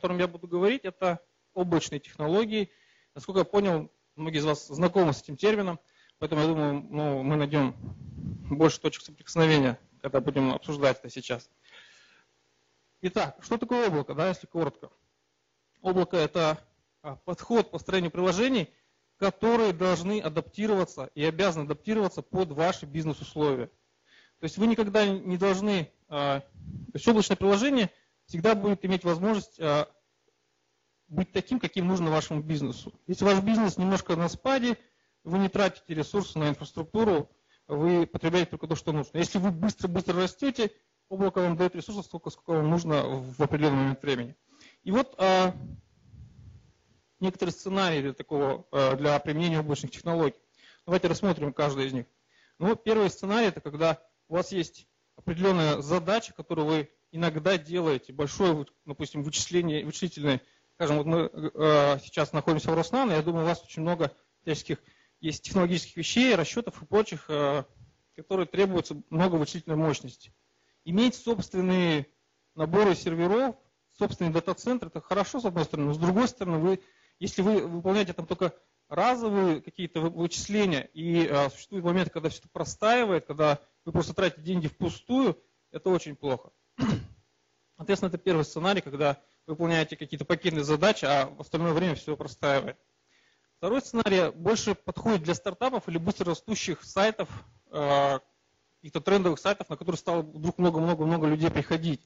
котором я буду говорить, это облачные технологии. Насколько я понял, многие из вас знакомы с этим термином, поэтому я думаю, мы найдем больше точек соприкосновения, когда будем обсуждать это сейчас. Итак, что такое облако, если коротко? Облако – это подход к построению приложений, которые должны адаптироваться и обязаны адаптироваться под ваши бизнес-условия. То есть вы никогда не должны, то есть облачное приложение всегда будет иметь возможность быть таким, каким нужно вашему бизнесу. Если ваш бизнес немножко на спаде, вы не тратите ресурсы на инфраструктуру, вы потребляете только то, что нужно. Если вы быстро-быстро растете, облако вам дает ресурсов столько, сколько вам нужно в определенный момент времени. И вот некоторые сценарии для применения облачных технологий. Давайте рассмотрим каждый из них. Первый сценарий – это когда у вас есть определенная задача, которую вы иногда делаете, большое, допустим, вычислительное. Скажем, вот мы сейчас находимся в Роснано, я думаю, у вас очень много всяческих есть технологических вещей, расчетов и прочих, которые требуются много вычислительной мощности. Иметь собственные наборы серверов, собственный дата-центр – это хорошо, с одной стороны, но с другой стороны, если вы выполняете там только разовые какие-то вычисления, и существуют моменты, когда все это простаивает, когда вы просто тратите деньги впустую, это очень плохо. Соответственно, это первый сценарий, когда вы выполняете какие-то пакетные задачи, а в остальное время все простаивает. Второй сценарий больше подходит для стартапов или быстрорастущих сайтов, каких-то трендовых сайтов, на которые стало вдруг много-много-много людей приходить.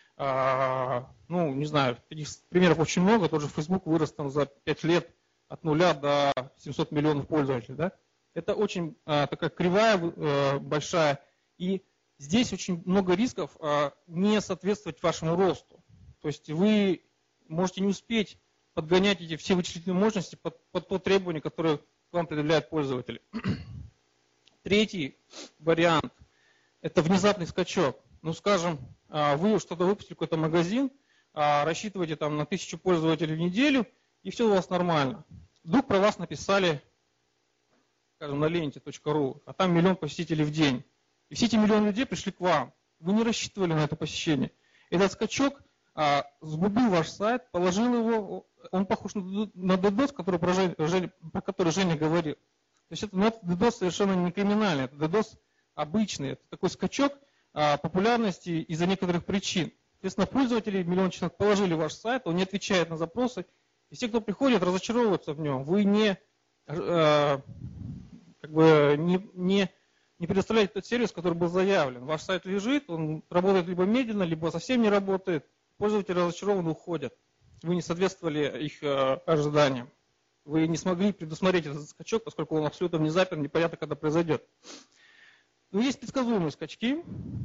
Не знаю, таких примеров очень много. Тот же Facebook вырос там за 5 лет от 0 до 700 миллионов пользователей. Да? Это очень такая кривая большая. И здесь очень много рисков не соответствовать вашему росту. То есть вы можете не успеть подгонять эти все вычислительные мощности под то требование, которое к вам предъявляют пользователи. Третий вариант – это внезапный скачок. Скажем, вы что-то выпустили, какой-то магазин, рассчитываете там на 1000 пользователей в неделю, и все у вас нормально. Вдруг про вас написали, скажем, на ленте.ру, а там 1 миллион посетителей в день. И все эти миллионы людей пришли к вам. Вы не рассчитывали на это посещение. Этот скачок сгубил ваш сайт, положил его, он похож на DDoS, про который Женя говорил. То есть это DDoS совершенно не криминальный, это DDoS обычный, это такой скачок популярности из-за некоторых причин. Соответственно, пользователи, 1 миллион человек положили ваш сайт, он не отвечает на запросы, и все, кто приходит, разочаровываются в нем. Вы не предоставляете тот сервис, который был заявлен. Ваш сайт лежит, он работает либо медленно, либо совсем не работает. Пользователи разочарованы, уходят. Вы не соответствовали их ожиданиям. Вы не смогли предусмотреть этот скачок, поскольку он абсолютно внезапен, непонятно, когда произойдет. Но есть предсказуемые скачки.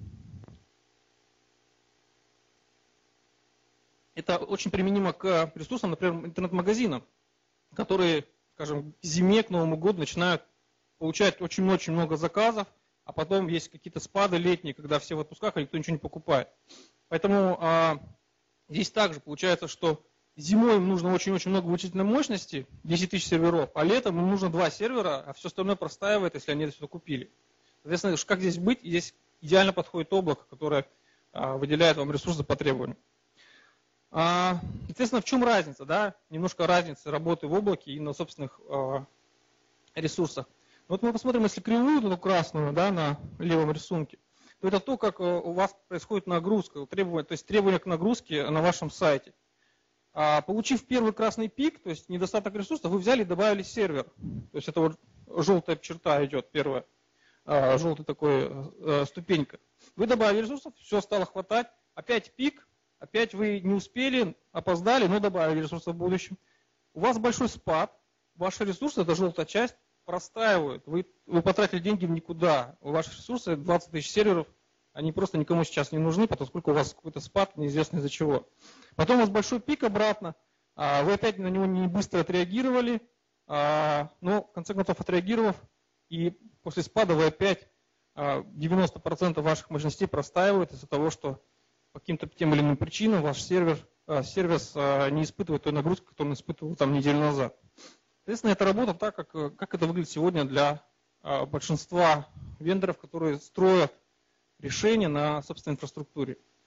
Это очень применимо к ресурсам, например, интернет-магазинам, которые, скажем, к зиме, к Новому году начинают получать очень-очень много заказов, а потом есть какие-то спады летние, когда все в отпусках, а никто ничего не покупает. Поэтому здесь также получается, что зимой им нужно очень-очень много вычислительной мощности, 10 тысяч серверов, а летом им нужно 2 сервера, а все остальное простаивает, если они это все купили. Соответственно, как здесь быть? Здесь идеально подходит облако, которое выделяет вам ресурсы по требованию. Соответственно, в чем разница? Да? Немножко разница работы в облаке и на собственных ресурсах. Вот мы посмотрим, если кривую, эту красную, да, на левом рисунке, то это то, как у вас происходит нагрузка, то есть требования к нагрузке на вашем сайте. Получив первый красный пик, то есть недостаток ресурсов, вы взяли и добавили сервер. То есть это вот желтая черта идет, первая, желтая такой ступенька. Вы добавили ресурсов, все стало хватать, опять пик, опять вы не успели, опоздали, но добавили ресурсов в будущем. У вас большой спад, ваши ресурсы, это желтая часть, простаивают. Вы потратили деньги в никуда. Ваши ресурсы, 20 тысяч серверов, они просто никому сейчас не нужны, поскольку у вас какой-то спад, неизвестно из-за чего. Потом у вас большой пик обратно, вы опять на него не быстро отреагировали, но в конце концов отреагировав, и после спада вы опять 90% ваших мощностей простаивают из-за того, что по каким-то тем или иным причинам ваш сервис не испытывает той нагрузки, которую он испытывал там неделю назад. Соответственно, это работа так, как это выглядит сегодня для большинства вендоров, которые строят решения на собственной инфраструктуре.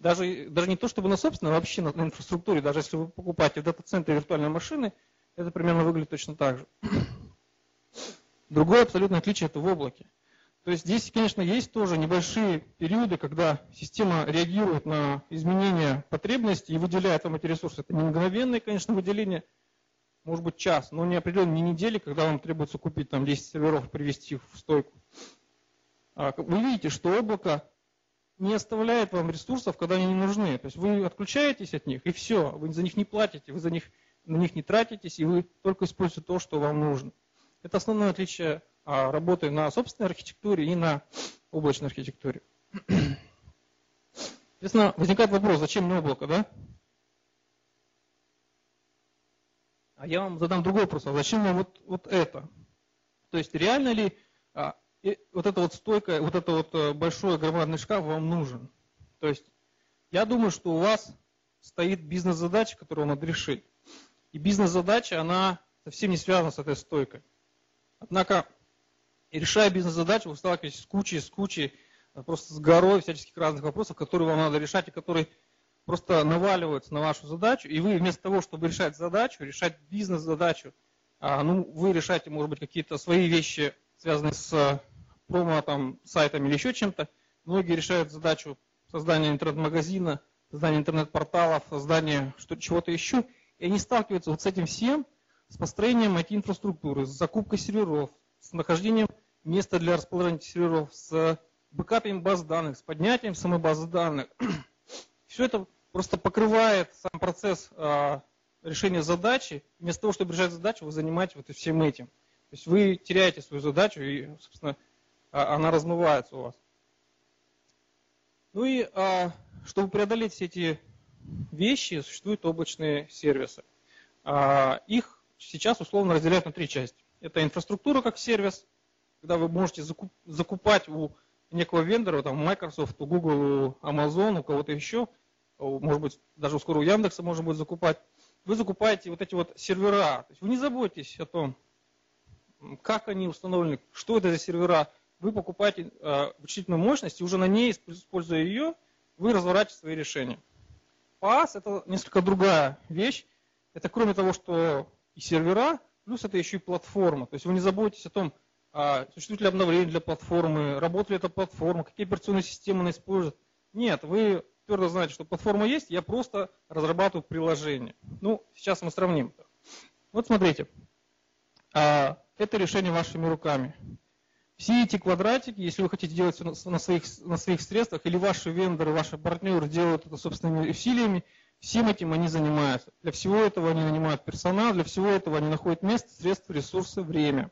даже не то чтобы на собственной, а вообще на инфраструктуре, даже если вы покупаете в дата-центре виртуальные машины, это примерно выглядит точно так же. Другое абсолютное отличие – это в облаке. То есть здесь, конечно, есть тоже небольшие периоды, когда система реагирует на изменения потребностей и выделяет вам эти ресурсы. Это не мгновенное, конечно, выделение, может быть час, но не определенно не недели, когда вам требуется купить там 10 серверов и привести их в стойку. Вы видите, что облако не оставляет вам ресурсов, когда они не нужны. То есть вы отключаетесь от них, и все, вы за них не платите, вы на них не тратитесь, и вы только используете то, что вам нужно. Это основное отличие работы на собственной архитектуре и на облачной архитектуре. Соответственно, возникает вопрос, зачем мне облако, да? А я вам задам другой вопрос, а зачем вам вот это? То есть реально ли вот эта вот стойка, вот это вот большой громадный шкаф вам нужен? То есть я думаю, что у вас стоит бизнес-задача, которую надо решить. И бизнес-задача, она совсем не связана с этой стойкой. Однако, решая бизнес-задачу, вы сталкиваетесь с кучей, просто с горой всяческих разных вопросов, которые вам надо решать, и которые просто наваливаются на вашу задачу. И вы вместо того, чтобы решать задачу, решать бизнес-задачу, вы решаете, может быть, какие-то свои вещи, связанные с промо-сайтами или еще чем-то. Многие решают задачу создания интернет-магазина, создания интернет-порталов, создания чего-то еще. И они сталкиваются вот с этим всем, с построением IT-инфраструктуры, с закупкой серверов, с нахождением места для расположения серверов, с бэкапом баз данных, с поднятием самой базы данных. Все это просто покрывает сам процесс решения задачи. Вместо того, чтобы решать задачу, вы занимаетесь вот всем этим. То есть вы теряете свою задачу, и, собственно, она размывается у вас. Ну и чтобы преодолеть все эти вещи, существуют облачные сервисы. Их сейчас условно разделяют на три части. Это инфраструктура как сервис, когда вы можете закупать у некого вендора, там Microsoft, у Google, у Amazon, у кого-то еще, может быть, даже скоро у Яндекса можно будет закупать. Вы закупаете вот эти вот сервера. То есть вы не заботитесь о том, как они установлены, что это за сервера. Вы покупаете вычислительную мощность, и уже на ней, используя ее, вы разворачиваете свои решения. PaaS – это несколько другая вещь. Это кроме того, что и сервера, плюс это еще и платформа. То есть вы не заботитесь о том, существует ли обновление для платформы, работает ли эта платформа, какие операционные системы она использует. Нет, вы твердо знаете, что платформа есть, я просто разрабатываю приложение. Ну, сейчас мы сравним. Вот смотрите, это решение вашими руками. Все эти квадратики, если вы хотите делать все на своих средствах, или ваши вендоры, ваши партнеры делают это собственными усилиями, всем этим они занимаются. Для всего этого они нанимают персонал, для всего этого они находят место, средства, ресурсы, время.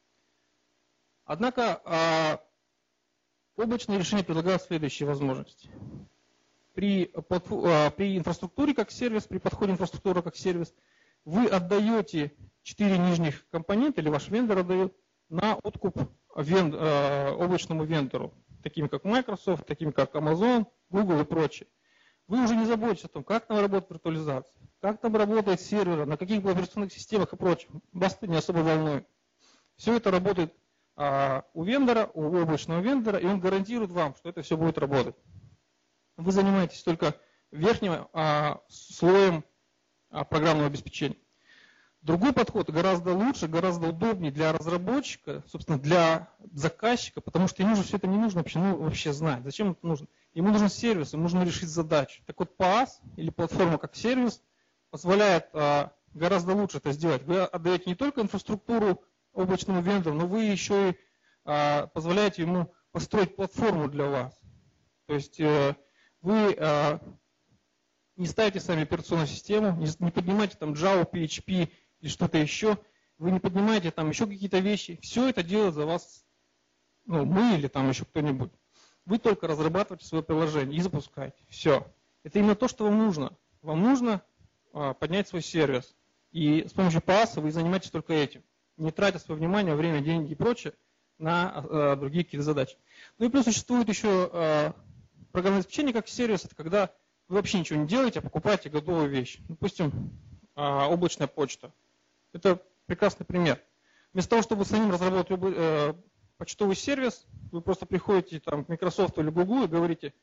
Однако облачные решения предлагают следующие возможности. При инфраструктуре как сервис, при подходе инфраструктуры как сервис, вы отдаете 4 нижних компонента, или ваш вендор отдает, на откуп облачному вендору, такими как Microsoft, такими как Amazon, Google и прочие. Вы уже не заботитесь о том, как там работает виртуализация, как там работает сервер, на каких операционных системах и прочем. Вас это не особо волнует. Все это работает у вендора, у облачного вендора, и он гарантирует вам, что это все будет работать. Вы занимаетесь только верхним слоем программного обеспечения. Другой подход гораздо лучше, гораздо удобнее для разработчика, собственно, для заказчика, потому что ему же все это не нужно вообще знать. Зачем это нужно? Ему нужен сервис, ему нужно решить задачу. Так вот, PaaS или платформа как сервис позволяет гораздо лучше это сделать. Вы отдаете не только инфраструктуру облачному вендору, но вы еще и позволяете ему построить платформу для вас. То есть вы не ставите сами операционную систему, не поднимаете там Java, PHP или что-то еще, вы не поднимаете там еще какие-то вещи. Все это делает за вас мы или там еще кто-нибудь. Вы только разрабатываете свое приложение и запускаете. Все. Это именно то, что вам нужно. Вам нужно поднять свой сервис. И с помощью PaaS вы занимаетесь только этим, не тратя свое внимание, время, деньги и прочее на другие какие-то задачи. Ну и плюс существует еще программное обеспечение как сервис. Это когда вы вообще ничего не делаете, а покупаете готовую вещь. Допустим, облачная почта. Это прекрасный пример. Вместо того, чтобы самим разработать почтовый сервис, вы просто приходите там, к Microsoft или Google и говорите,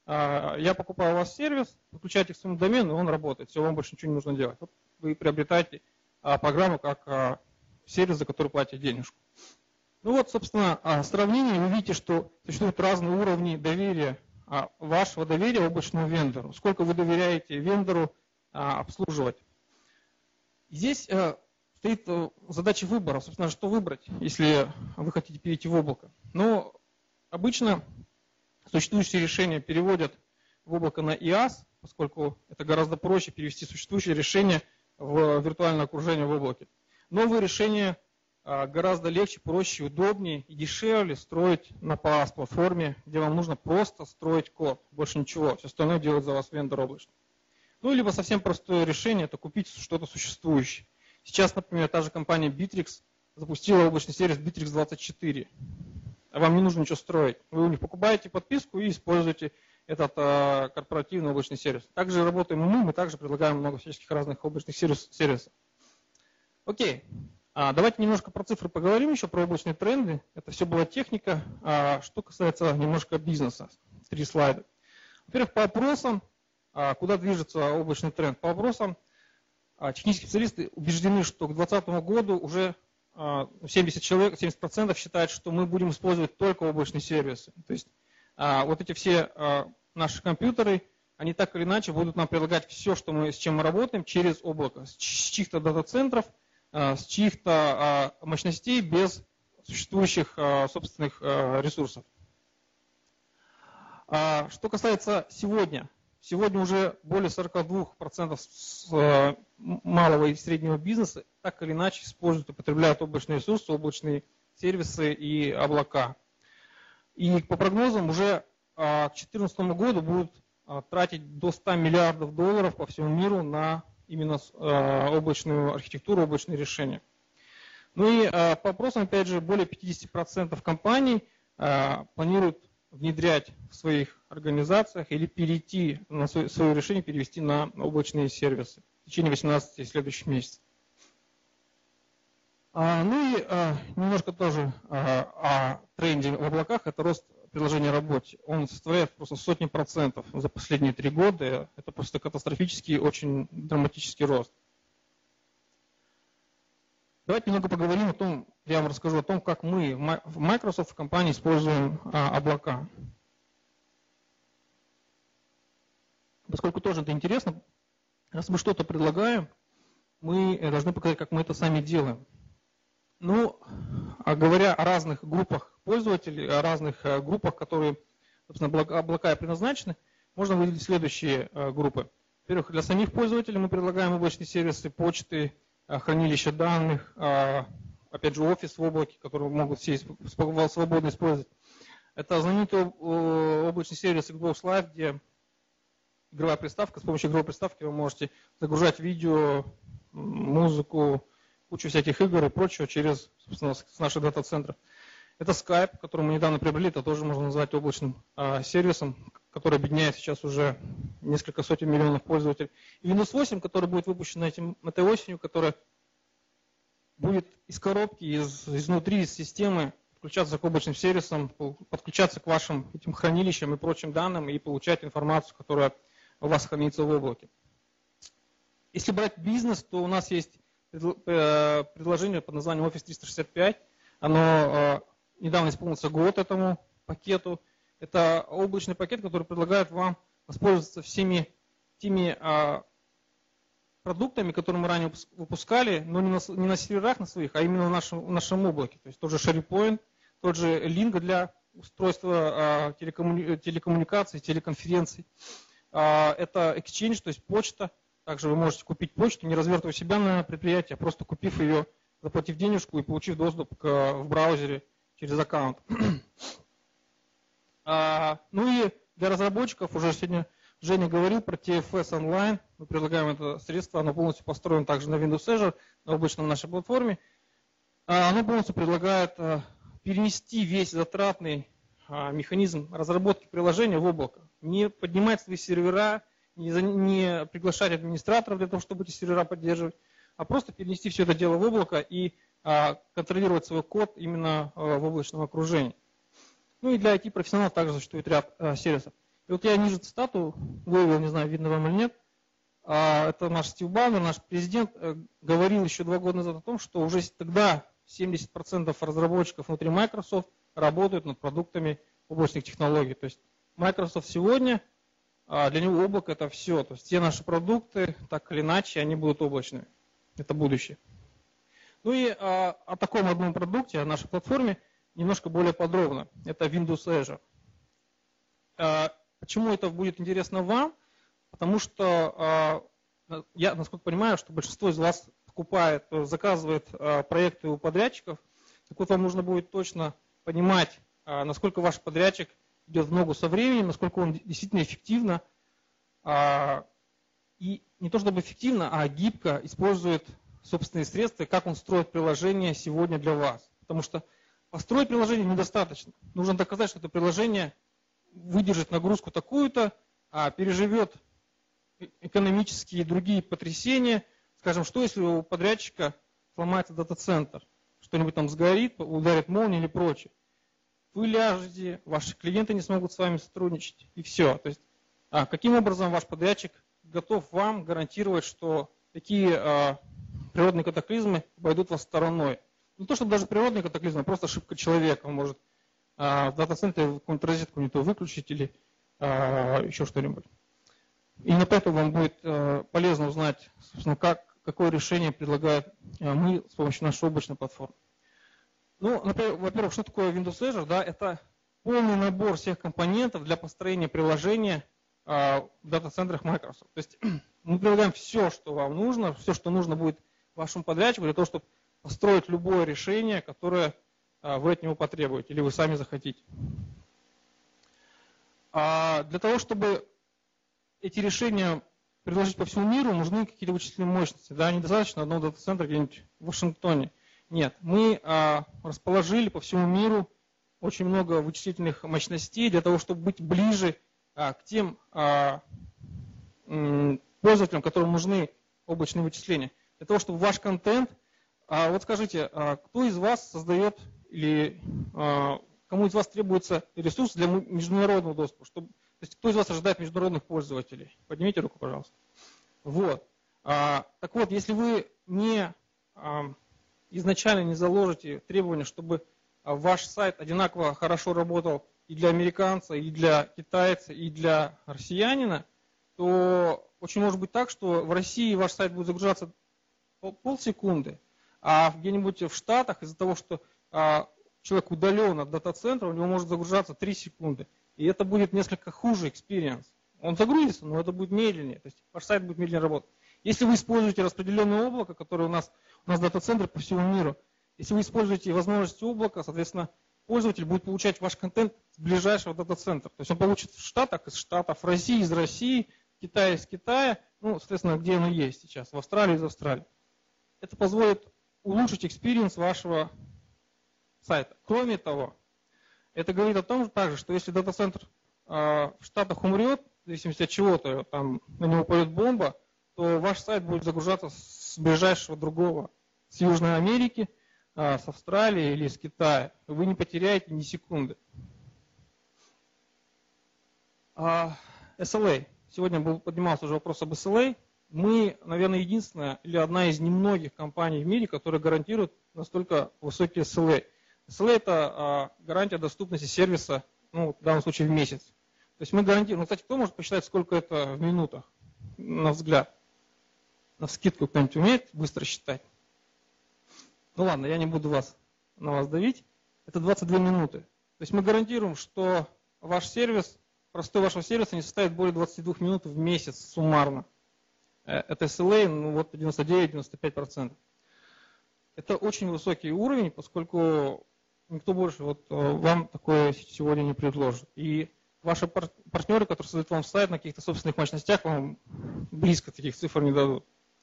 я покупаю у вас сервис, подключаете к своему домену, и он работает. Все, вам больше ничего не нужно делать. Вот вы приобретаете программу как сервис, за который платите денежку. Ну вот, собственно, сравнение. Вы видите, что существуют разные уровни доверия, вашего доверия облачному вендору. Сколько вы доверяете вендору обслуживать. Здесь стоит задача выбора. Собственно, что выбрать, если вы хотите перейти в облако. Но обычно существующие решения переводят в облако на IaaS, поскольку это гораздо проще перевести существующее решение в виртуальное окружение в облаке. Новые решения гораздо легче, проще, удобнее и дешевле строить на PaaS-платформе, где вам нужно просто строить код, больше ничего, все остальное делает за вас вендор облачный. Ну, либо совсем простое решение – это купить что-то существующее. Сейчас, например, та же компания Bittrex запустила облачный сервис Bittrex 24. А вам не нужно ничего строить. Вы у них покупаете подписку и используете этот корпоративный облачный сервис. Также работаем мы также предлагаем много всяческих разных облачных сервисов. Окей. Давайте немножко про цифры поговорим еще, про облачные тренды. Это все была техника. Что касается немножко бизнеса. 3 слайда. Во-первых, по опросам, куда движется облачный тренд. По опросам технические специалисты убеждены, что к 2020 году уже 70% считают, что мы будем использовать только облачные сервисы. То есть вот эти все наши компьютеры, они так или иначе будут нам предлагать все, с чем мы работаем, через облако. С чьих-то дата-центров, с чьих-то мощностей, без существующих собственных ресурсов. Что касается сегодня. Сегодня уже более 42% малого и среднего бизнеса так или иначе используют и потребляют облачные ресурсы, облачные сервисы и облака. И по прогнозам уже к 2014 году будут тратить до $100 миллиардов по всему миру на именно облачную архитектуру, облачные решения. Ну и по опросам, опять же, более 50% компаний планируют внедрять в своих организациях или перейти на свое решение, перевести на облачные сервисы в течение 18 следующих месяцев. Ну и немножко тоже о тренде в облаках, это рост приложения работе. Он составляет просто сотни процентов за последние 3 года. Это просто катастрофический, очень драматический рост. Давайте немного поговорим о том, я вам расскажу о том, как мы в Microsoft в компании используем облака. Поскольку тоже это интересно, раз мы что-то предлагаем, мы должны показать, как мы это сами делаем. Ну, говоря о разных группах пользователей, о разных группах, которые, собственно, облака предназначены, можно выделить следующие группы. Во-первых, для самих пользователей мы предлагаем облачные сервисы почты, хранилища данных, опять же, офис в облаке, который могут все свободно использовать. Это знаменитый облачный сервис Xbox Live, где игровая приставка, с помощью игровой приставки вы можете загружать видео, музыку, кучу всяких игр и прочего через, собственно, с наших дата-центров. Это Skype, который мы недавно приобрели, это тоже можно назвать облачным сервисом, который объединяет сейчас уже несколько сотен миллионов пользователей. И Windows 8, который будет выпущен этой осенью, который будет из коробки, изнутри, из системы подключаться к облачным сервисам, подключаться к вашим этим хранилищам и прочим данным и получать информацию, которая у вас хранится в облаке. Если брать бизнес, то у нас есть предложение под названием Office 365. Оно недавно исполнился год этому пакету. Это облачный пакет, который предлагает вам воспользоваться всеми теми продуктами, которые мы ранее выпускали, но не на серверах на своих, а именно в нашем облаке. То есть тот же SharePoint, тот же Link для устройства телекоммуникаций, телеконференций. Это Exchange, то есть почта. Также вы можете купить почту, не развертывая себя на предприятии, а просто купив ее, заплатив денежку и получив доступ в браузере через аккаунт. Ну и для разработчиков, уже сегодня Женя говорил про TFS Online. Мы предлагаем это средство, оно полностью построено также на Windows Azure, на обычном нашей платформе. Оно полностью предлагает перенести весь затратный механизм разработки приложения в облако. Не поднимать свои сервера, не приглашать администраторов для того, чтобы эти сервера поддерживать, а просто перенести все это дело в облако и контролировать свой код именно в облачном окружении. Ну и для IT-профессионалов также существует ряд сервисов. И вот я ниже цитату вывел, не знаю, видно вам или нет. Это наш Стив Баннер, наш президент, говорил еще 2 года назад о том, что уже тогда 70% разработчиков внутри Microsoft работают над продуктами облачных технологий. То есть Microsoft сегодня, для него облако это все. То есть все наши продукты, так или иначе, они будут облачными. Это будущее. Ну и о таком одном продукте, о нашей платформе, немножко более подробно. Это Windows Azure. Почему это будет интересно вам? Потому что я, насколько понимаю, что большинство из вас покупает, заказывает проекты у подрядчиков. Так вот, вам нужно будет точно понимать, насколько ваш подрядчик идет в ногу со временем, насколько он действительно эффективно, и не то чтобы эффективно, а гибко использует собственные средства, как он строит приложение сегодня для вас. Потому что построить приложение недостаточно. Нужно доказать, что это приложение выдержит нагрузку такую-то, переживет экономические и другие потрясения. Скажем, что если у подрядчика сломается дата-центр, что-нибудь там сгорит, ударит молния или прочее. Вы ляжете, ваши клиенты не смогут с вами сотрудничать, и все. То есть, каким образом ваш подрядчик готов вам гарантировать, что такие природные катаклизмы обойдут вас стороной? Не то, чтобы даже природные катаклизмы, а просто ошибка человека. Он может в дата-центре какую-нибудь розетку не то выключить или еще что-нибудь. Именно поэтому вам будет полезно узнать, собственно, какое решение предлагаем мы с помощью нашей облачной платформы. Ну, например, во-первых, что такое Windows Azure? Да, это полный набор всех компонентов для построения приложения в дата-центрах Microsoft. То есть мы предлагаем все, что вам нужно, все, что нужно будет вашему подрядчику для того, чтобы построить любое решение, которое вы от него потребуете или вы сами захотите. Для того, чтобы эти решения предложить по всему миру, нужны какие-то вычислительные мощности. Да, недостаточно одного дата-центра где-нибудь в Вашингтоне. Нет, мы расположили по всему миру очень много вычислительных мощностей для того, чтобы быть ближе к тем пользователям, которым нужны облачные вычисления. Для того, чтобы ваш контент... Вот скажите, кто из вас создает или кому из вас требуется ресурс для международного доступа? То есть кто из вас ожидает международных пользователей? Поднимите руку, пожалуйста. Вот. Так вот, если вы изначально не заложите требования, чтобы ваш сайт одинаково хорошо работал и для американца, и для китайца, и для россиянина, то очень может быть так, что в России ваш сайт будет загружаться полсекунды, а где-нибудь в Штатах из-за того, что человек удален от дата-центра, у него может загружаться 3 секунды. И это будет несколько хуже experience. Он загрузится, но это будет медленнее. То есть ваш сайт будет медленнее работать. Если вы используете распределенное облако, которое у нас дата-центры по всему миру, если вы используете возможности облака, соответственно, пользователь будет получать ваш контент с ближайшего дата-центра. То есть он получит в Штатах из Штатов, в России из России, в Китае из Китая, ну, соответственно, где оно есть сейчас, в Австралии из Австралии. Это позволит улучшить experience вашего сайта. Кроме того, это говорит о том также, что если дата-центр в Штатах умрет, в зависимости от чего-то, там на него упадет бомба, то ваш сайт будет загружаться с ближайшего другого, с Южной Америки, с Австралии или с Китая. Вы не потеряете ни секунды. SLA. Сегодня поднимался уже вопрос об SLA. Мы, наверное, единственная или одна из немногих компаний в мире, которая гарантирует настолько высокие SLA. SLA – это гарантия доступности сервиса, ну, в данном случае в месяц. То есть мы гарантируем. Ну, кстати, кто может посчитать, сколько это в минутах, на взгляд? Навскидку кто-нибудь умеет быстро считать? Ну ладно, я не буду на вас давить. Это 22 минуты. То есть мы гарантируем, что ваш сервис, простой вашего сервиса не составит более 22 минут в месяц суммарно. Это SLA, ну вот 99-95%. Это очень высокий уровень, поскольку никто больше вам такое сегодня не предложит. И ваши партнеры, которые создают вам сайт на каких-то собственных мощностях, вам близко таких цифр не дадут.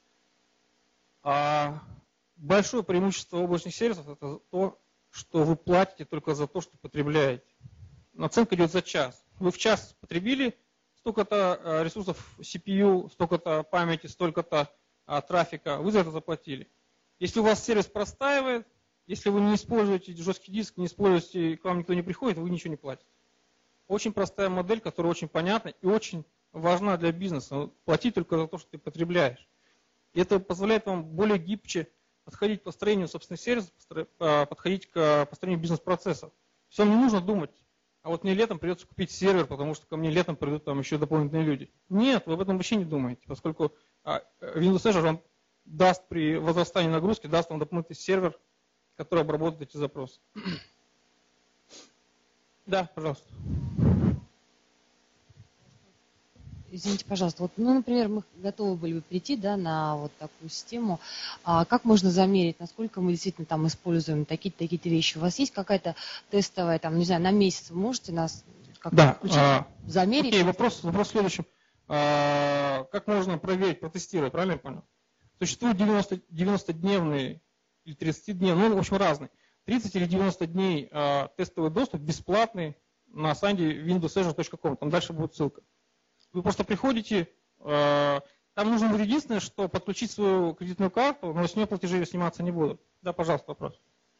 Большое преимущество облачных сервисов – это то, что вы платите только за то, что потребляете. Наценка идет за час. Вы в час потребили столько-то ресурсов CPU, столько-то памяти, столько-то трафика, вы за это заплатили. Если у вас сервис простаивает, если вы не используете жесткий диск, не используете, к вам никто не приходит, вы ничего не платите. Очень простая модель, которая очень понятна и очень важна для бизнеса. Плати только за то, что ты потребляешь. И это позволяет вам более гибче подходить к построению собственных сервисов, подходить к построению бизнес-процессов. Все, не нужно думать, а вот мне летом придется купить сервер, потому что ко мне летом придут там еще дополнительные люди. Нет, вы об этом вообще не думаете, поскольку Windows Azure вам даст при возрастании нагрузки, даст вам дополнительный сервер, который обработает эти запросы. Да, пожалуйста. Извините, пожалуйста, вот, ну, например, мы готовы были бы перейти, да, на вот такую систему. Как можно замерить, насколько мы действительно там используем такие-то вещи? У вас есть какая-то тестовая, там, не знаю, на месяц вы можете нас как-то включить, замерить? Окей, вопрос в следующем. Как можно проверить, протестировать, правильно я понял? Существует 90-дневный или 30-дневный, ну, в общем, разный. 30 или 90 дней тестовый доступ бесплатный на сайте windowsazure.com. Там дальше будет ссылка. Вы просто приходите, там нужно будет единственное, что подключить свою кредитную карту, но с нее платежи сниматься не будут. Да, пожалуйста, вопрос.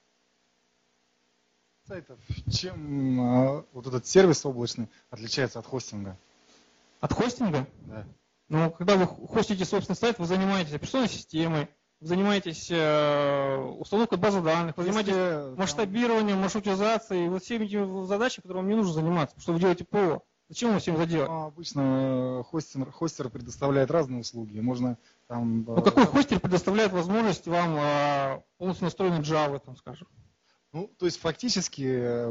Сайтов. Чем вот этот сервис облачный отличается от хостинга? От хостинга? Да. Ну, когда вы хостите собственный сайт, вы занимаетесь операционной системой, вы занимаетесь установкой базы данных, вы занимаетесь масштабированием, маршрутизацией, вот всеми этими задачами, которыми вам не нужно заниматься, потому что вы делаете ПО. Зачем вы всем это делать? Обычно хостер предоставляет разные услуги. Можно там. Ну, какой хостер предоставляет возможность вам полностью настроенный Java, там, скажем? Ну, то есть фактически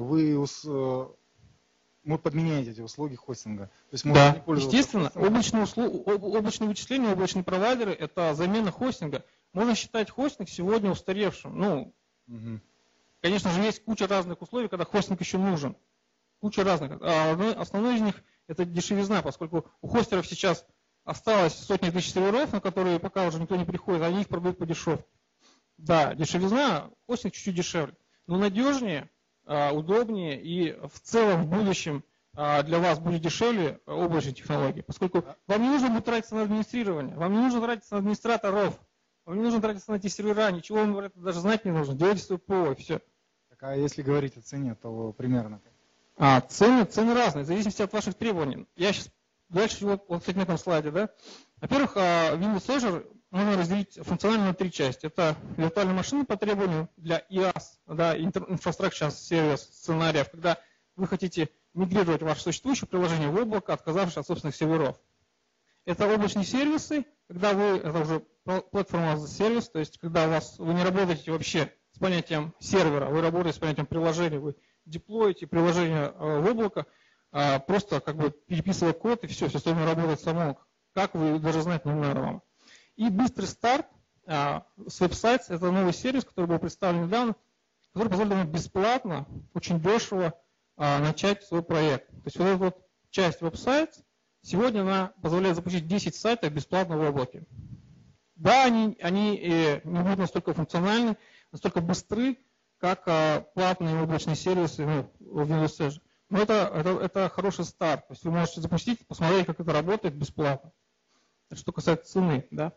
мы подменяете эти услуги хостинга. То есть можно да, не пользоваться естественно, облачные вычисления, облачные провайдеры – это замена хостинга. Можно считать хостинг сегодня устаревшим. Ну, конечно же, есть куча разных условий, когда хостинг еще нужен. Куча разных. Основной из них – это дешевизна, поскольку у хостеров сейчас осталось сотни тысяч серверов, на которые пока уже никто не приходит, они их продают по дешевке. Да, дешевизна, хостинг чуть-чуть дешевле, но надежнее, удобнее и в целом в будущем для вас будет дешевле облачные технологии, поскольку вам не нужно будет тратиться на администрирование, вам не нужно тратиться на администраторов, вам не нужно тратиться на эти сервера, ничего вам даже знать не нужно, делайте свое ПО и все. Так, а если говорить о цене, то примерно? Цены разные, в зависимости от ваших требований. Я сейчас дальше вот кстати, на этом слайде, да. Во-первых, Windows Azure можно разделить функционально на три части. Это виртуальные машины по требованию для IaaS, да, Infrastructure Service сценариев, когда вы хотите мигрировать ваше существующее приложение в облако, отказавшись от собственных серверов. Это облачные сервисы, когда это уже платформа as a сервис, то есть когда вы не работаете вообще с понятием сервера, вы работаете с понятием приложения, вы деплоите приложение в облако, просто как бы переписывая код, и все остальное работает само, как вы даже знать не надо вам. И быстрый старт с веб-сайт, это новый сервис, который был представлен недавно, который позволит вам бесплатно, очень дешево начать свой проект. То есть вот эта вот часть веб-сайт, сегодня она позволяет запустить 10 сайтов бесплатно в облаке. Да, они не будут настолько функциональны, настолько быстры, как платные облачные сервисы в Windows Azure. Но это хороший старт. То есть вы можете запустить, посмотреть, как это работает бесплатно. Это что касается цены. Да?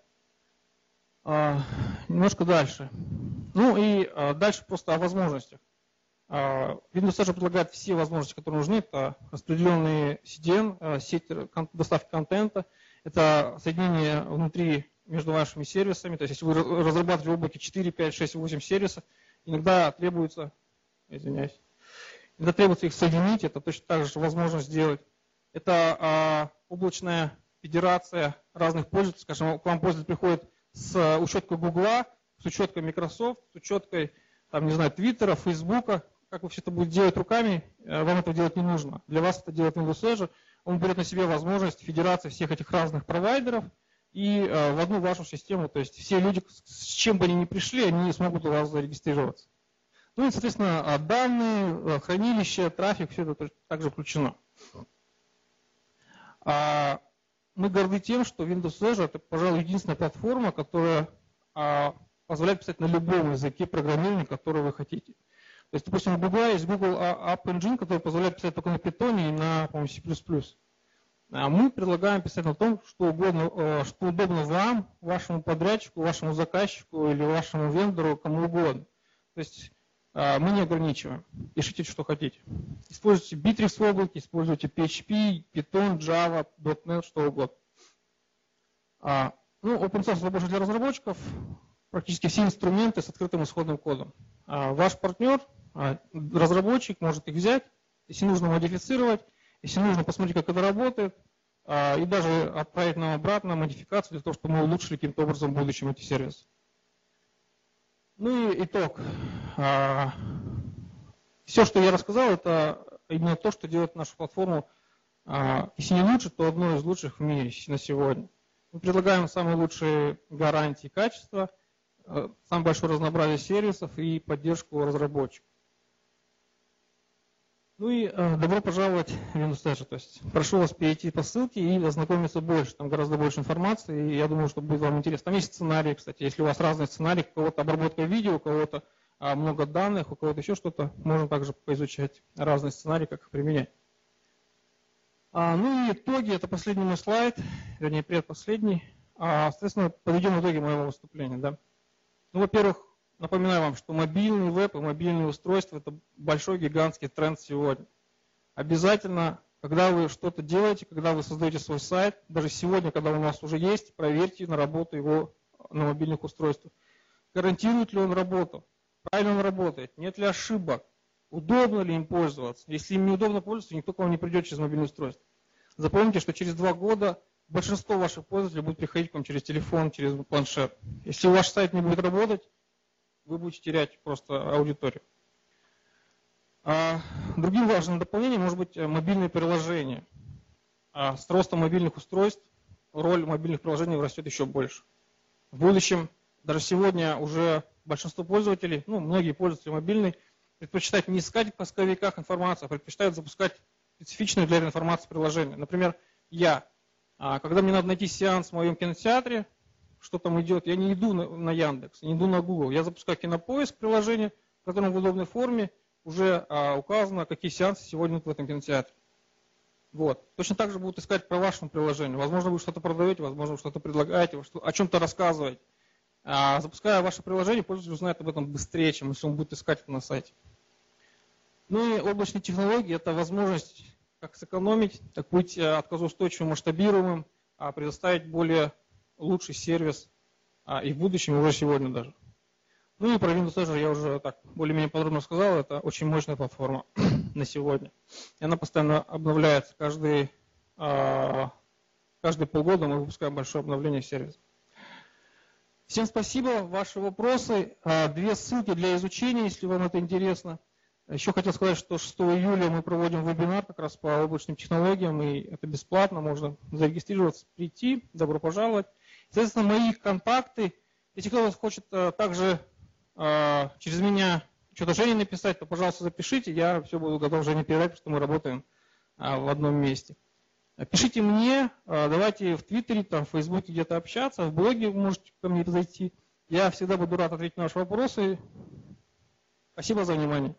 Немножко дальше. Ну и дальше просто о возможностях. Windows Azure предлагает все возможности, которые нужны. Это распределенный CDN, сеть доставки контента. Это соединение внутри между вашими сервисами. То есть если вы разрабатываете в облаке 4, 5, 6, 8 сервисов, иногда требуется их соединить, это точно так же возможно сделать. Это облачная федерация разных пользователей, скажем, к вам пользователь приходит с учеткой Гугла, с учеткой Microsoft, с учеткой, там, не знаю, Твиттера, Фейсбука. Как вы все это будете делать руками, вам это делать не нужно. Для вас это делает Windows Azure. Он берет на себя возможность федерации всех этих разных провайдеров и в одну вашу систему, то есть все люди, с чем бы они ни пришли, они смогут у вас зарегистрироваться. Ну и, соответственно, данные, хранилище, трафик, все это также включено. Мы горды тем, что Windows Azure это, пожалуй, единственная платформа, которая позволяет писать на любом языке программирования, который вы хотите. То есть, допустим, у Google есть Google App Engine, который позволяет писать только на Python и на, по-моему, C++. А мы предлагаем писать на том, что удобно вам, вашему подрядчику, вашему заказчику или вашему вендору, кому угодно. То есть мы не ограничиваем. Пишите, что хотите. Используйте Bittrex в облаке, используйте PHP, Python, Java, .NET, что угодно. Open source это больше для разработчиков. Практически все инструменты с открытым исходным кодом. Ваш партнер, разработчик, может их взять, если нужно модифицировать, если нужно посмотреть, как это работает, и даже отправить нам обратно модификацию для того, чтобы мы улучшили каким-то образом в будущем эти сервисы. Ну и итог. Все, что я рассказал, это именно то, что делает нашу платформу, если не лучше, то одной из лучших в мире на сегодня. Мы предлагаем самые лучшие гарантии качества, самое большое разнообразие сервисов и поддержку разработчиков. Ну и добро пожаловать в Windows Azure. То есть прошу вас перейти по ссылке и ознакомиться больше. Там гораздо больше информации, и я думаю, что будет вам интересно. Там есть сценарии, кстати. Если у вас разные сценарии, у кого-то обработка видео, у кого-то много данных, у кого-то еще что-то, можно также поизучать разные сценарии, как их применять. Ну и итоги, это последний мой слайд, вернее, предпоследний. Соответственно, подведем итоги моего выступления. Да? Ну, во-первых, напоминаю вам, что мобильный веб и мобильные устройства – это большой гигантский тренд сегодня. Обязательно, когда вы что-то делаете, когда вы создаете свой сайт, даже сегодня, когда он у вас уже есть, проверьте на работу его на мобильных устройствах. Гарантирует ли он работу? Правильно он работает? Нет ли ошибок? Удобно ли им пользоваться? Если им неудобно пользоваться, никто к вам не придет через мобильное устройство. Запомните, что через 2 года большинство ваших пользователей будет приходить к вам через телефон, через планшет. Если ваш сайт не будет работать, вы будете терять просто аудиторию. Другим важным дополнением может быть мобильные приложения. С ростом мобильных устройств роль мобильных приложений растет еще больше. В будущем, даже сегодня уже большинство пользователей, многие пользователи мобильной, предпочитают не искать в поисковиках информацию, а предпочитают запускать специфичную для информации приложение. Например, когда мне надо найти сеанс в моем кинотеатре, что там идет, я не иду на Яндекс, не иду на Google. Я запускаю Кинопоиск приложение, в котором в удобной форме уже указано, какие сеансы сегодня в этом кинотеатре. Вот. Точно так же будут искать по вашему приложению. Возможно, вы что-то продаете, возможно, вы что-то предлагаете, о чем-то рассказываете. Запуская ваше приложение, пользователь узнает об этом быстрее, чем если он будет искать это на сайте. Ну и облачные технологии – это возможность как сэкономить, так быть отказоустойчивым, масштабируемым, предоставить более лучший сервис и в будущем, и уже сегодня даже. Ну и про Windows Azure я уже так более-менее подробно сказал. Это очень мощная платформа на сегодня. И она постоянно обновляется. Каждые полгода мы выпускаем большое обновление сервиса. Всем спасибо. Ваши вопросы. 2 ссылки для изучения, если вам это интересно. Еще хотел сказать, что 6 июля мы проводим вебинар как раз по облачным технологиям, и это бесплатно, можно зарегистрироваться, прийти, добро пожаловать. Соответственно, мои контакты, если кто-то хочет также через меня что-то Жене написать, то, пожалуйста, запишите, я все буду готов Жене передать, потому что мы работаем в одном месте. Пишите мне, давайте в Твиттере, в Фейсбуке где-то общаться, в блоге вы можете ко мне зайти. Я всегда буду рад ответить на ваши вопросы. Спасибо за внимание.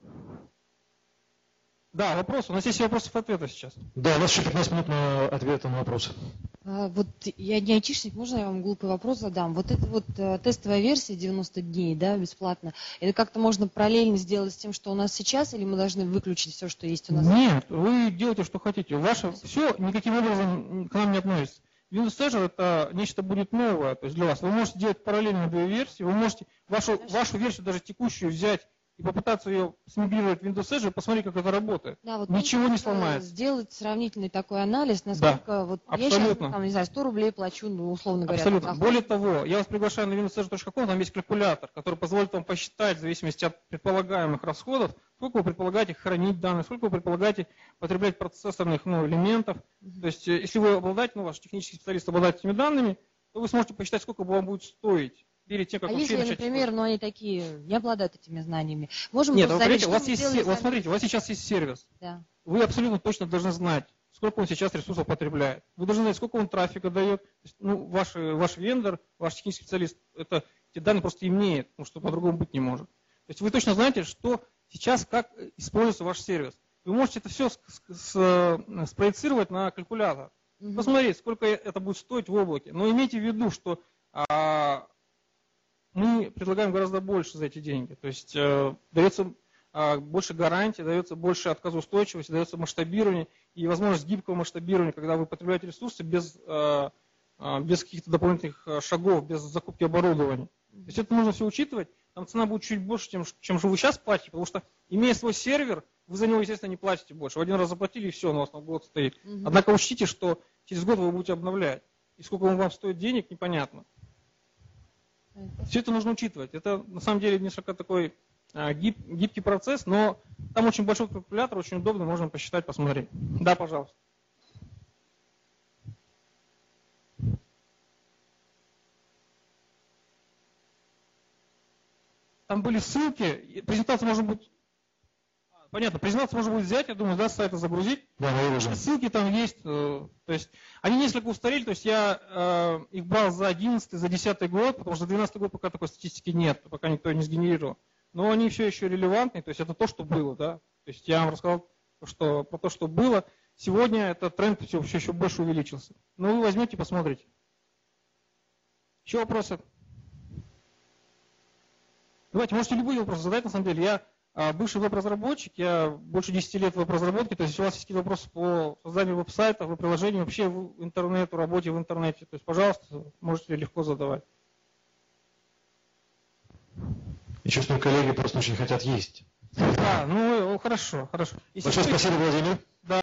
Да, вопросы. У нас есть вопросы-ответы сейчас. Да, у нас еще 15 минут на ответы на вопросы. Вот я не айтишник, можно я вам глупый вопрос задам? Вот эта вот тестовая версия 90 дней, да, бесплатно, это как-то можно параллельно сделать с тем, что у нас сейчас, или мы должны выключить все, что есть у нас? Нет, вы делаете, что хотите. Ваше все никаким образом к нам не относится. Windows Azure это нечто будет новое, то есть для вас. Вы можете делать параллельно 2 версии, вы можете вашу версию, даже текущую, взять и попытаться ее смигрировать в Windows Azure и посмотреть, как это работает. Да, вот ничего не сломается. Сделать сравнительный такой анализ, насколько вот я сейчас, не знаю, 100 рублей плачу, условно говоря. Абсолютно. Более того, я вас приглашаю на windowsazure.com, там есть калькулятор, который позволит вам посчитать в зависимости от предполагаемых расходов, сколько вы предполагаете хранить данные, сколько вы предполагаете потреблять процессорных элементов. То есть, если вы обладаете, ваш технический специалист обладает этими данными, то вы сможете посчитать, сколько вам будет стоить. Перед тем, как если, например, они такие не обладают этими знаниями, можем Нет, смотрите, у вас сейчас есть сервис. Да. Вы абсолютно точно должны знать, сколько он сейчас ресурсов потребляет. Вы должны знать, сколько он трафика дает. Ваш вендор, ваш технический специалист, эти данные просто имеет, потому что по-другому быть не может. То есть вы точно знаете, что сейчас, как используется ваш сервис. Вы можете это все спроецировать на калькулятор. Посмотреть, сколько это будет стоить в облаке. Но имейте в виду, что мы предлагаем гораздо больше за эти деньги. То есть дается больше гарантий, дается больше отказоустойчивости, дается масштабирование и возможность гибкого масштабирования, когда вы потребляете ресурсы без каких-то дополнительных шагов, без закупки оборудования. То есть это нужно все учитывать. Там цена будет чуть больше, чем же вы сейчас платите, потому что, имея свой сервер, вы за него, естественно, не платите больше. В один раз заплатили, и все, он у вас на год стоит. Однако учтите, что через год вы будете обновлять. И сколько он вам стоит денег, непонятно. Все это нужно учитывать. Это, на самом деле, несколько такой гибкий процесс, но там очень большой калькулятор, очень удобно, можно посчитать, посмотреть. Да, пожалуйста. Там были ссылки, презентацию можно будет... Понятно, презентацию можно будет взять, я думаю, да, с сайта загрузить. Да, наверное. Ссылки там есть, то есть они несколько устарели, то есть я их брал за 11, за 10 год, потому что за 12 год пока такой статистики нет, пока никто не сгенерировал. Но они все еще релевантны, то есть это то, что было, да. То есть я вам рассказал про то, что было. Сегодня этот тренд все еще больше увеличился. Но вы возьмете, посмотрите. Еще вопросы? Давайте, можете любые вопросы задать, на самом деле. Я бывший веб-разработчик, я больше 10 лет в веб-разработке, то есть если у вас есть какие-то вопросы по созданию веб-сайтов, веб-приложений, вообще в интернету, работе в интернете, то есть, пожалуйста, можете легко задавать. И чувствую, коллеги просто очень хотят есть. Да, ну хорошо, хорошо. Большое спасибо, Владимир. Да.